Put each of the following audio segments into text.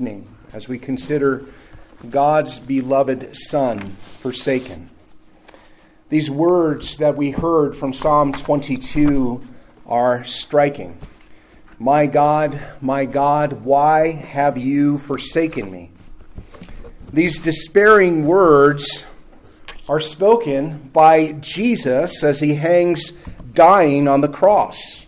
evening as we consider God's beloved Son forsaken. These words that we heard from Psalm 22 are striking. My God, why have you forsaken me? These despairing words are spoken by Jesus as he hangs dying on the cross.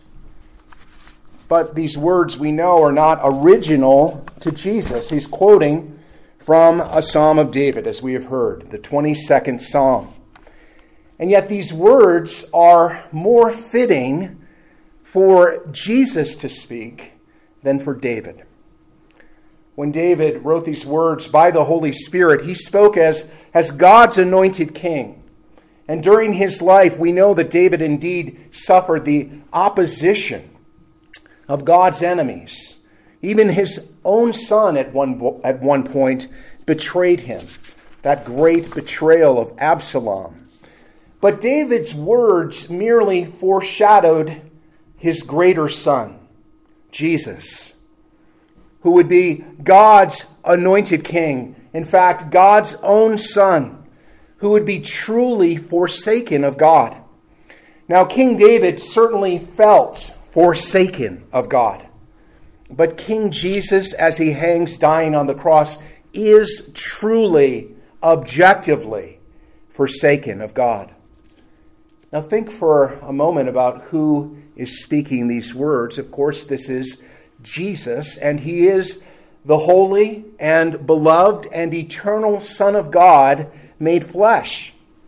But these words we know are not original to Jesus. He's quoting from a Psalm of David, as we have heard, the 22nd Psalm. And yet these words are more fitting for Jesus to speak than for David. When David wrote these words by the Holy Spirit, he spoke as God's anointed king. And during his life, we know that David indeed suffered the opposition of God's enemies. Even his own son at one point betrayed him. That great betrayal of Absalom. But David's words merely foreshadowed his greater son, Jesus, who would be God's anointed king. In fact, God's own son, who would be truly forsaken of God. Now, King David certainly felt forsaken of God. But King Jesus, as he hangs dying on the cross, is truly, objectively forsaken of God. Now think for a moment about who is speaking these words. Of course, this is Jesus, and he is the holy and beloved and eternal Son of God made flesh.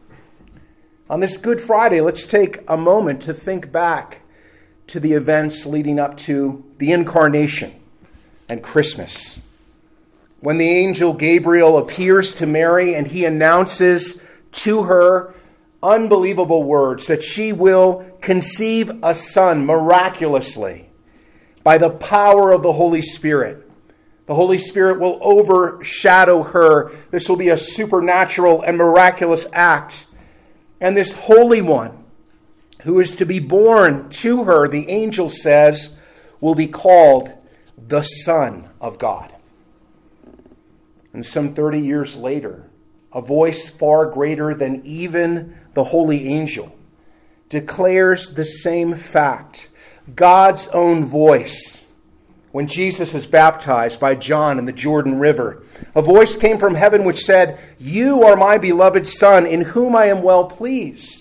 On this Good Friday, let's take a moment to think back to the events leading up to the Incarnation and Christmas. When the angel Gabriel appears to Mary and he announces to her unbelievable words that she will conceive a son miraculously by the power of the Holy Spirit. The Holy Spirit will overshadow her. This will be a supernatural and miraculous act. And this Holy One, who is to be born to her, the angel says, will be called the Son of God. And some 30 years later, a voice far greater than even the holy angel declares the same fact. God's own voice. When Jesus is baptized by John in the Jordan River, a voice came from heaven which said, "You are my beloved Son, in whom I am well pleased."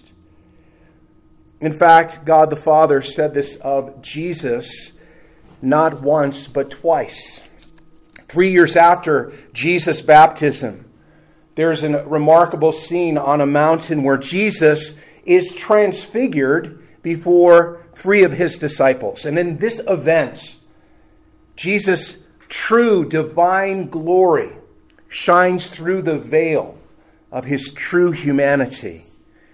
In fact, God the Father said this of Jesus not once but twice. 3 years after Jesus' baptism, there's a remarkable scene on a mountain where Jesus is transfigured before 3 of his disciples. And in this event, Jesus' true divine glory shines through the veil of his true humanity.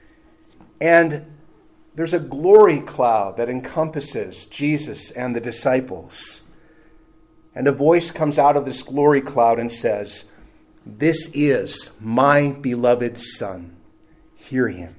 And there's a glory cloud that encompasses Jesus and the disciples. And a voice comes out of this glory cloud and says, "This is my beloved Son. Hear him."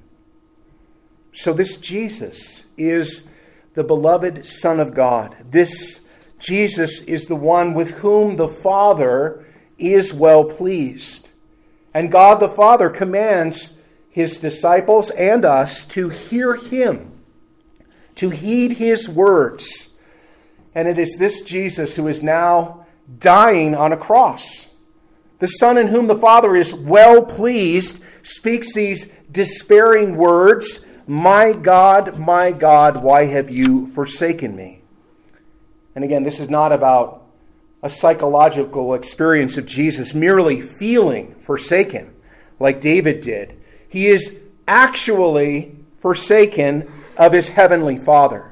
So this Jesus is the beloved Son of God. This Jesus is the one with whom the Father is well pleased. And God the Father commands his disciples and us to hear him, to heed his words. And it is this Jesus who is now dying on a cross. The Son in whom the Father is well pleased speaks these despairing words, my God, why have you forsaken me?" And again, this is not about a psychological experience of Jesus merely feeling forsaken like David did. He is actually forsaken of his heavenly Father.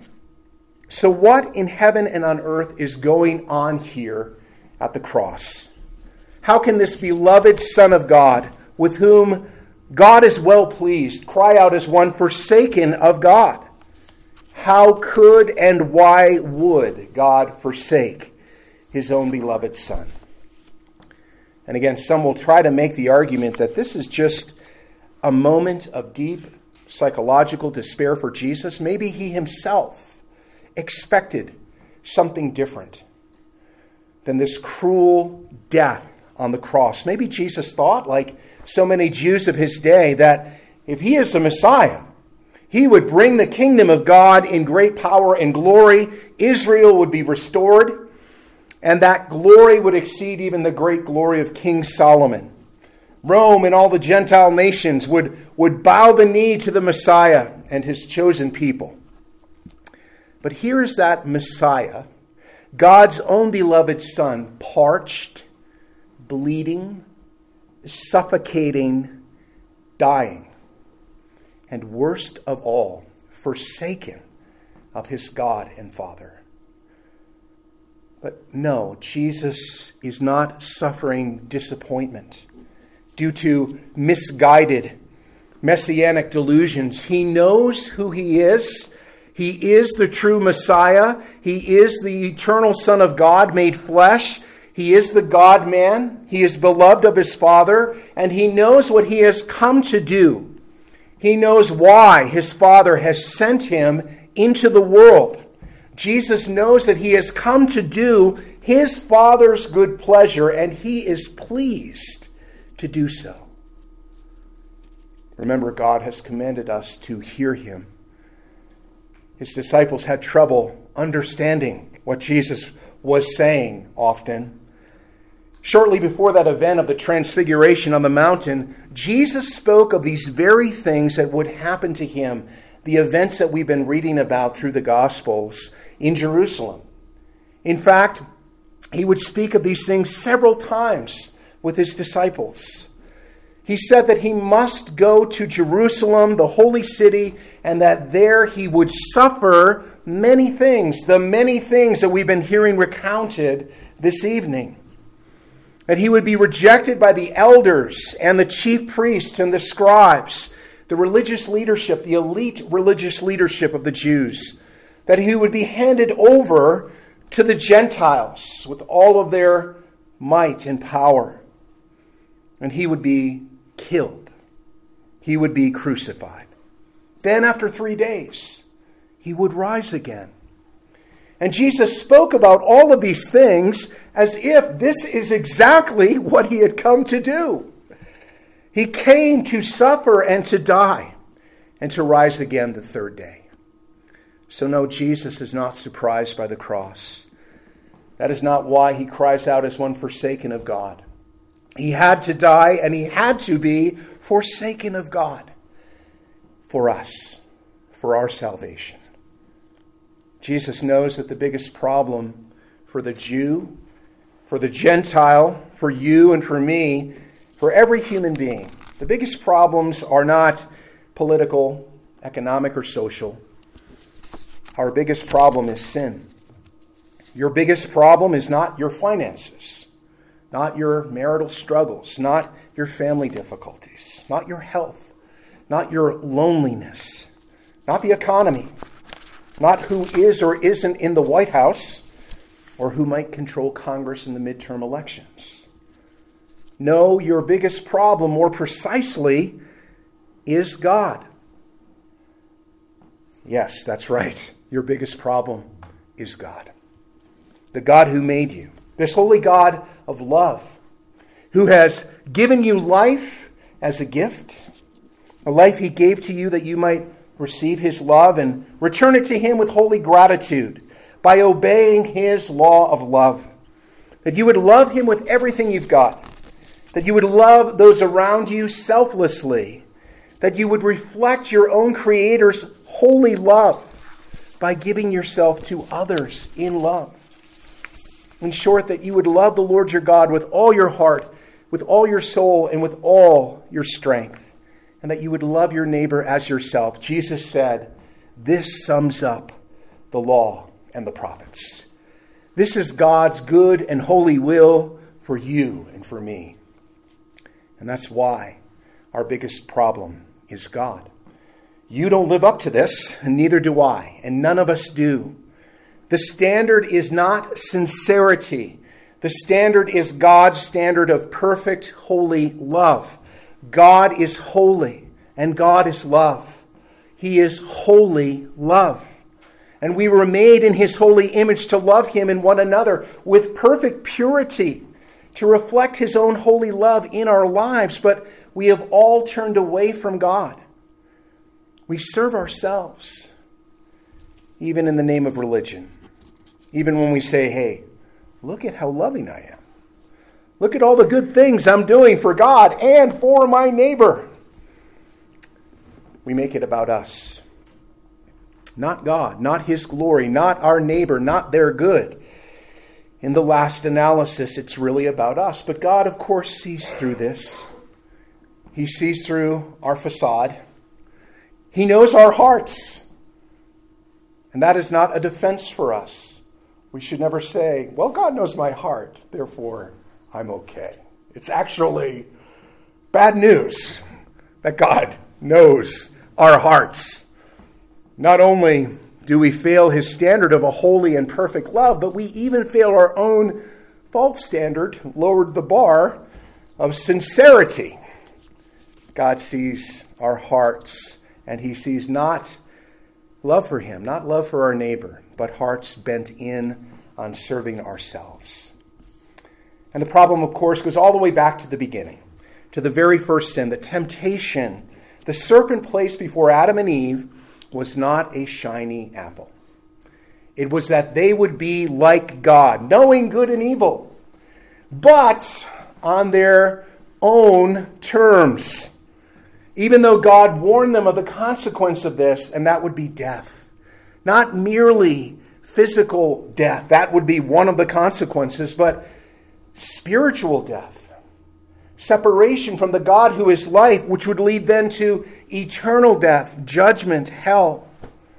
So what in heaven and on earth is going on here at the cross? How can this beloved Son of God, with whom God is well pleased, cry out as one forsaken of God? How could and why would God forsake his own beloved Son? And again, some will try to make the argument that this is just a moment of deep psychological despair for Jesus. Maybe he himself expected something different. than this cruel death on the cross. Maybe Jesus thought, like so many Jews of his day, that if he is the Messiah, he would bring the kingdom of God in great power and glory. Israel would be restored, and that glory would exceed even the great glory of King Solomon. Rome and all the Gentile nations would bow the knee to the Messiah and his chosen people. But here is that Messiah, God's own beloved Son, parched, bleeding, suffocating, dying, and worst of all, forsaken of his God and Father. But no, Jesus is not suffering disappointment due to misguided messianic delusions. He knows who he is. He is the true Messiah. He is the eternal Son of God made flesh. He is the God-man. He is beloved of his Father, and he knows what he has come to do. He knows why his Father has sent him into the world. Jesus knows that he has come to do his Father's good pleasure, and he is pleased to do so. Remember, God has commanded us to hear him. His disciples had trouble understanding what Jesus was saying often. Shortly before that event of the Transfiguration on the mountain, Jesus spoke of these very things that would happen to him, the events that we've been reading about through the Gospels in Jerusalem. In fact, he would speak of these things several times with his disciples. He said that he must go to Jerusalem, the holy city, and that there he would suffer many things, the many things that we've been hearing recounted this evening. That he would be rejected by the elders and the chief priests and the scribes, the religious leadership, the elite religious leadership of the Jews. That he would be handed over to the Gentiles with all of their might and power. And he would be killed. He would be crucified. Then after 3 days, he would rise again. And Jesus spoke about all of these things as if this is exactly what he had come to do. He came to suffer and to die and to rise again the third day. So no, Jesus is not surprised by the cross. That is not why he cries out as one forsaken of God. He had to die and he had to be forsaken of God for us, for our salvation. Jesus knows that the biggest problem for the Jew, for the Gentile, for you and for me, for every human being, the biggest problems are not political, economic, or social. Our biggest problem is sin. Your biggest problem is not your finances, not your marital struggles, not your family difficulties, not your health, not your loneliness, not the economy, not who is or isn't in the White House, or who might control Congress in the midterm elections. No, your biggest problem, more precisely, is God. Yes, that's right. Your biggest problem is God. The God who made you. This holy God of love, who has given you life as a gift, a life he gave to you that you might receive his love and return it to him with holy gratitude by obeying his law of love. That you would love him with everything you've got. That you would love those around you selflessly. That you would reflect your own Creator's holy love by giving yourself to others in love. In short, that you would love the Lord your God with all your heart, with all your soul, and with all your strength. And that you would love your neighbor as yourself. Jesus said, this sums up the law and the prophets. This is God's good and holy will for you and for me. And that's why our biggest problem is God. You don't live up to this, and neither do I, and none of us do. The standard is not sincerity. The standard is God's standard of perfect, holy love. God is holy, and God is love. He is holy love. And we were made in His holy image to love Him and one another with perfect purity, to reflect His own holy love in our lives. But we have all turned away from God. We serve ourselves, even in the name of religion. Even when we say, hey, look at how loving I am. Look at all the good things I'm doing for God and for my neighbor. We make it about us. Not God, not His glory, not our neighbor, not their good. In the last analysis, it's really about us. But God, of course, sees through this. He sees through our facade. He knows our hearts. And that is not a defense for us. We should never say, well, God knows my heart, therefore I'm okay. It's actually bad news that God knows our hearts. Not only do we fail His standard of a holy and perfect love, but we even fail our own false standard, lowered the bar of sincerity. God sees our hearts, and He sees not love for Him, not love for our neighbor, but hearts bent in on serving ourselves. And the problem, of course, goes all the way back to the beginning, to the very first sin, the temptation. The serpent placed before Adam and Eve was not a shiny apple. It was that they would be like God, knowing good and evil, but on their own terms. Even though God warned them of the consequence of this, and that would be death. Not merely physical death, that would be one of the consequences, but spiritual death. Separation from the God who is life, which would lead then to eternal death, judgment, hell.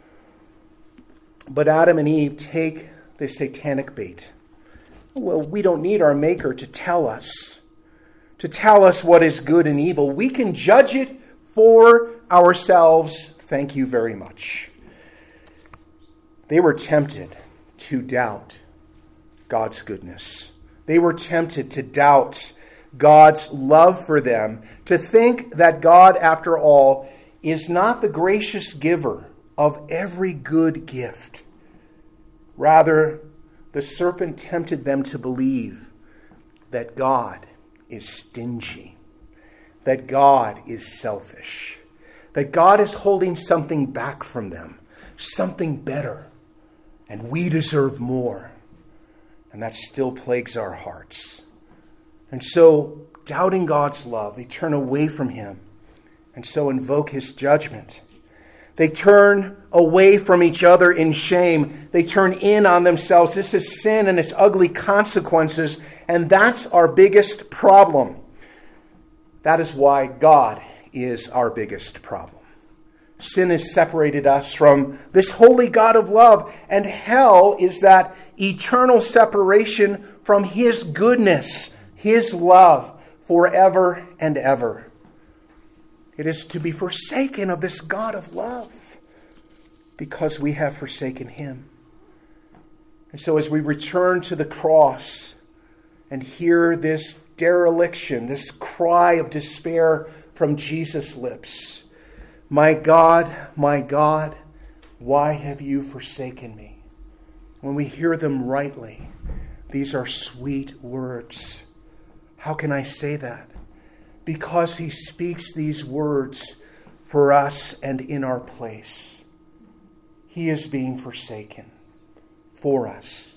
But Adam and Eve take the satanic bait. Well, we don't need our Maker to tell us what is good and evil. We can judge it for ourselves. Thank you very much. They were tempted to doubt God's goodness. They were tempted to doubt God's love for them, to think that God, after all, is not the gracious giver of every good gift. Rather, the serpent tempted them to believe that God is stingy, that God is selfish, that God is holding something back from them, something better, and we deserve more. And that still plagues our hearts. And so, doubting God's love, they turn away from Him and so invoke His judgment. They turn away from each other in shame. They turn in on themselves. This is sin and its ugly consequences, and that's our biggest problem. That is why God is our biggest problem. Sin has separated us from this holy God of love, and hell is that eternal separation from His goodness, His love, forever and ever. It is to be forsaken of this God of love because we have forsaken Him. And so as we return to the cross and hear this dereliction, this cry of despair from Jesus' lips, my God, why have you forsaken me? When we hear them rightly, these are sweet words. How can I say that? Because He speaks these words for us and in our place. He is being forsaken for us.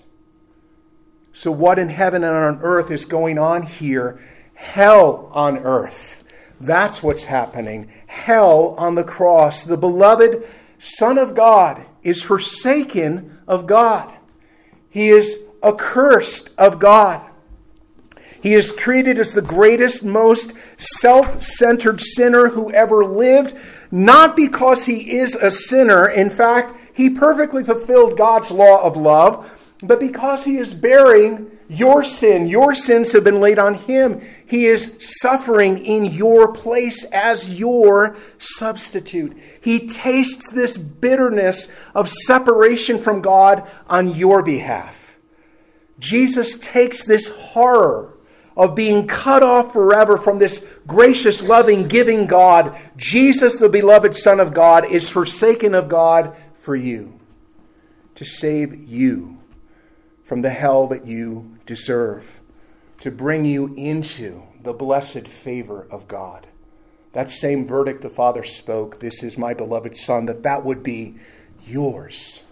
So what in heaven and on earth is going on here? Hell on earth. That's what's happening. Hell on the cross. The beloved Son of God is forsaken of God. He is accursed of God. He is treated as the greatest, most self-centered sinner who ever lived, not because he is a sinner. In fact, he perfectly fulfilled God's law of love, but because he is bearing your sin. Your sins have been laid on Him. He is suffering in your place as your substitute. He tastes this bitterness of separation from God on your behalf. Jesus takes this horror of being cut off forever from this gracious, loving, giving God. Jesus, the beloved Son of God, is forsaken of God for you. to save you from the hell that you deserve, to bring you into the blessed favor of God. That same verdict the Father spoke, "This is my beloved Son," that would be yours.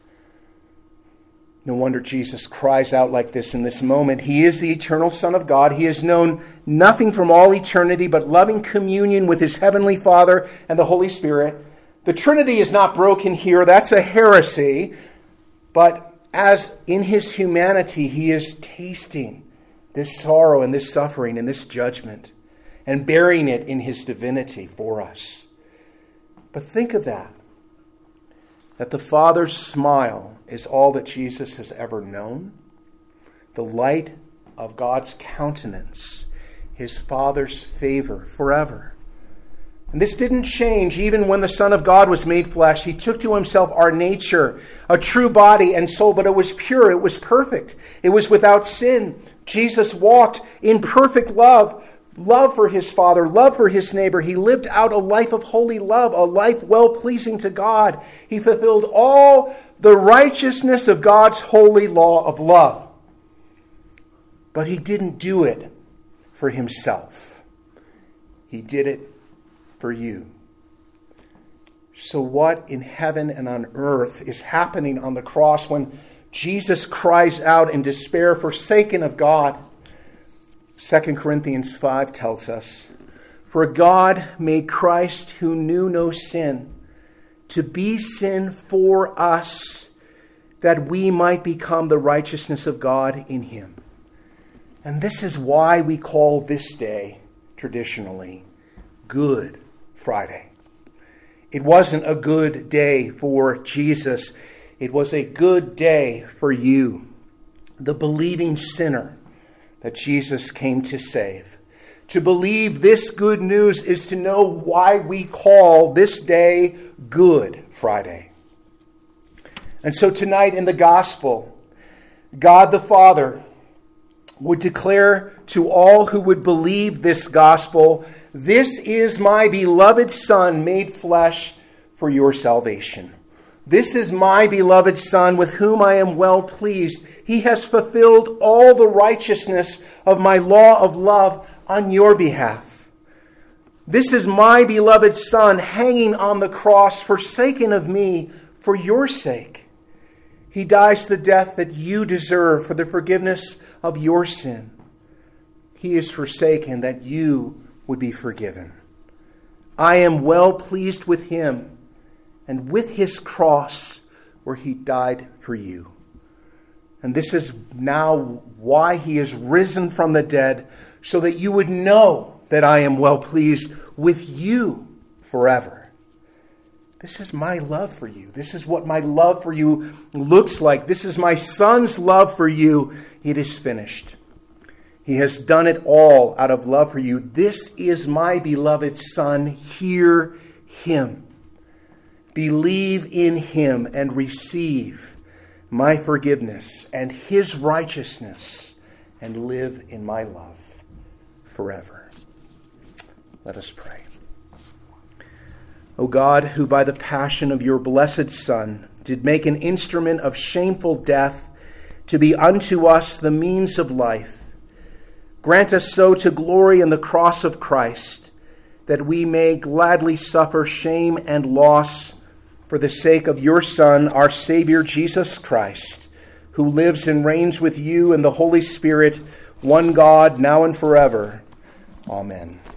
No wonder Jesus cries out like this in this moment. He is the eternal Son of God. He has known nothing from all eternity but loving communion with his heavenly Father and the Holy Spirit. The Trinity is not broken here. That's a heresy. But as in his humanity, he is tasting this sorrow and this suffering and this judgment and bearing it in his divinity for us. But think of that the Father's smile is all that Jesus has ever known. The light of God's countenance, his Father's favor forever. And this didn't change even when the Son of God was made flesh. He took to himself our nature, a true body and soul, but it was pure, it was perfect, it was without sin. Jesus walked in perfect love for his Father, love for his neighbor. He lived out a life of holy love, a life well-pleasing to God. He fulfilled all the righteousness of God's holy law of love. But he didn't do it for himself. He did it for you. So what in heaven and on earth is happening on the cross when Jesus cries out in despair, "Forsaken of God"? 2 Corinthians 5 tells us, "For God made Christ, who knew no sin, to be sin for us, that we might become the righteousness of God in him." And this is why we call this day, traditionally, Good Friday. It wasn't a good day for Jesus. It was a good day for you, the believing sinner that Jesus came to save. To believe this good news is to know why we call this day Good Friday. And so tonight in the gospel, God the Father would declare to all who would believe this gospel, "This is my beloved Son made flesh for your salvation. This is my beloved Son with whom I am well pleased. He has fulfilled all the righteousness of my law of love on your behalf. This is my beloved Son hanging on the cross, forsaken of me for your sake. He dies the death that you deserve for the forgiveness of your sin. He is forsaken that you would be forgiven. I am well pleased with him and with his cross where he died for you. And this is now why he is risen from the dead, so that you would know that I am well pleased with you forever." This is my love for you. This is what my love for you looks like. This is my Son's love for you. It is finished. He has done it all out of love for you. This is my beloved Son. Hear him. Believe in him and receive my forgiveness and his righteousness and live in my love forever. Let us pray. O God, who by the passion of your blessed Son did make an instrument of shameful death to be unto us the means of life, grant us so to glory in the cross of Christ, that we may gladly suffer shame and loss for the sake of your Son, our Savior Jesus Christ, who lives and reigns with you in the Holy Spirit, one God, now and forever. Amen.